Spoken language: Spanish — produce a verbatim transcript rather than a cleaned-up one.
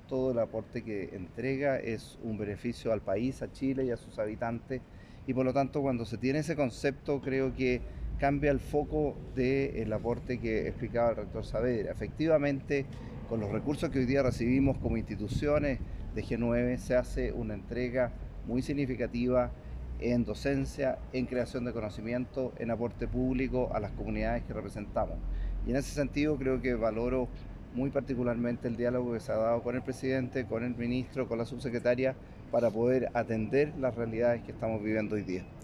todo el aporte que entrega es un beneficio al país, a Chile y a sus habitantes, y por lo tanto cuando se tiene ese concepto creo que cambia el foco del aporte que explicaba el rector Saavedra. Efectivamente, con los recursos que hoy día recibimos como instituciones de G nueve se hace una entrega muy significativa en docencia, en creación de conocimiento, en aporte público a las comunidades que representamos. Y en ese sentido creo que valoro muy particularmente el diálogo que se ha dado con el presidente, con el ministro, con la subsecretaria, para poder atender las realidades que estamos viviendo hoy día.